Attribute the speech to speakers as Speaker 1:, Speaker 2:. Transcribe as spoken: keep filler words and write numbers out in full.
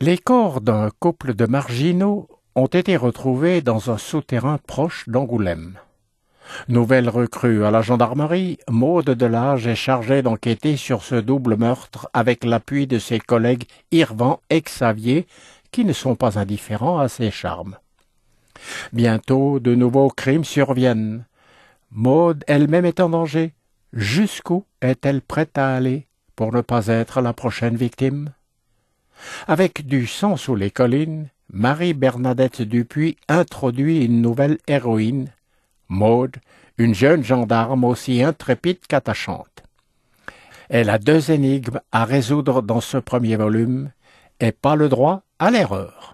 Speaker 1: Les corps d'un couple de marginaux ont été retrouvés dans un souterrain proche d'Angoulême. Nouvelle recrue à la gendarmerie, Maude Delage est chargée d'enquêter sur ce double meurtre avec l'appui de ses collègues Irvan et Xavier, qui ne sont pas indifférents à ses charmes. Bientôt, de nouveaux crimes surviennent. Maude elle-même est en danger. Jusqu'où est-elle prête à aller pour ne pas être la prochaine victime? Avec du sang sous les collines, Marie-Bernadette Dupuis introduit une nouvelle héroïne, Maude, une jeune gendarme aussi intrépide qu'attachante. Elle a deux énigmes à résoudre dans ce premier volume et pas le droit à l'erreur.